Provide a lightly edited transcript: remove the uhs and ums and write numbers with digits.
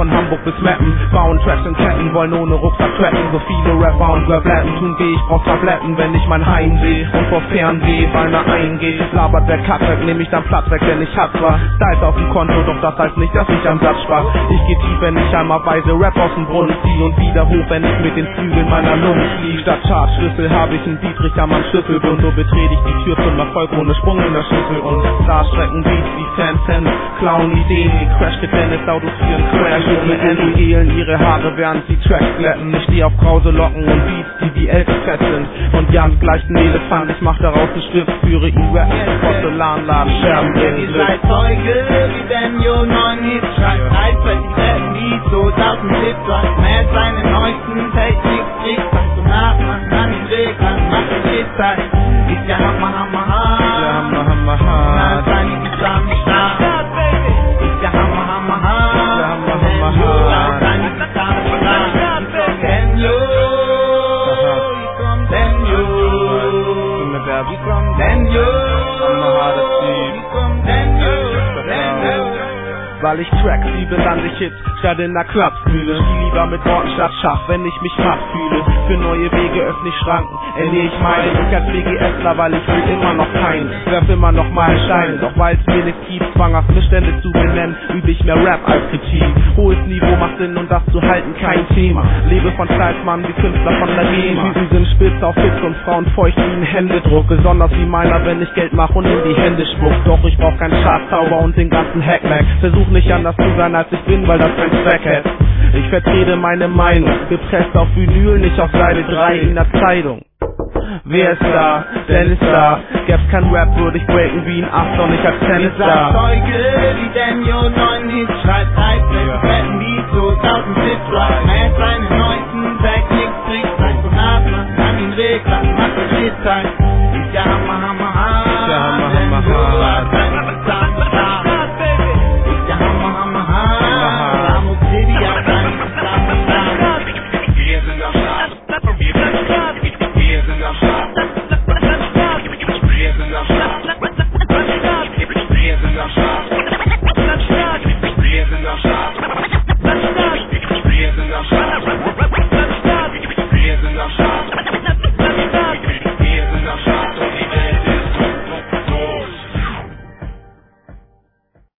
von Hamburg bis Meppen. Bauen Tracks in Ketten, wollen ohne Rucksack tracken. So viele Rapper und Rap-Latten tun weh, ich brauch Tabletten, wenn ich mein Heim seh und vor Fernweh beinahe eingehe. Labert wer Cut weg, nehm ich dann Platz weg, denn ich hab zwar Styles auf dem Konto, doch das heißt nicht, dass ich am Satz spar. Ich geh tief, wenn ich einmal weise Rap aus dem Brunnen zieh und wieder hoch, wenn ich mit den Flügeln meiner Lungen flieh. Statt Chartschlüssel hab ich einen Dietrich am Schlüsselbund, so betrete ich die Tür zum Erfolg ohne Sprung in der Schüssel und da strecken Beats wie Fan, klauen Ideen, wie Crash-Gedändnis-Autos führen Crash ohne Ende, gehlen ihre Haare, während sie Tracks glätten. Ich steh auf krause Locken und Beats, die wie Elternfett sind und Jans gleicht ein Elefant, ich mach daraus einen Stift, führe ihn Rap, Porzellanladen, Scherben bringen Ihr seid Zeuge, wie Daniel 9 Hits schreibt, gleichzeitig werden Beats so tausend Hits, du hast mehr als seine neuesten Techniks, kriegst dann so nach, an den Weg, dann macht die Shit-Zeit, ist ja Hammer, Hammer, na, seine Beats am Start, ist ja Hammer, Hammer, na, seine Beats am Start, Daniel, weil ich Tracks liebe, lande ich Hits statt in der Klapsmühle. Spiel lieber mit Worten statt Schach, wenn ich mich matt fühle. Für neue Wege öffne ich Schranken, ernähre ich meine. Ich als BGSler, weil ich will immer noch keinen, werf immer noch mal Steine. Doch weil es mir nicht gibt, zwanghaft Missstände zu benennen, übe ich mehr Rap als Kritik. Hohes Niveau macht Sinn und das zu halten kein Thema. Lebe von Salzmann wie Künstler von der GEMA. Sie sind spitz auf Hits und Frauen feucht wie ein Händedruck. Besonders wie meiner, wenn ich Geld mache und in die Hände spuck. Doch ich brauch keinen Chartzauber und den ganzen Hackmack. Versuch nicht anders zu sein als ich bin, weil das kein Zweck hat. Ich vertrete meine Meinung, gepresst auf Vinyl, nicht auf Seite 3 in der Zeitung. Wer ist da? Dennis da. Gäb's kein Rap, würde ich breaken wie ein Achter und ich als Tennis da. Zeuge, wie Daniel 9 Hits schreibt, gleichzeitig werden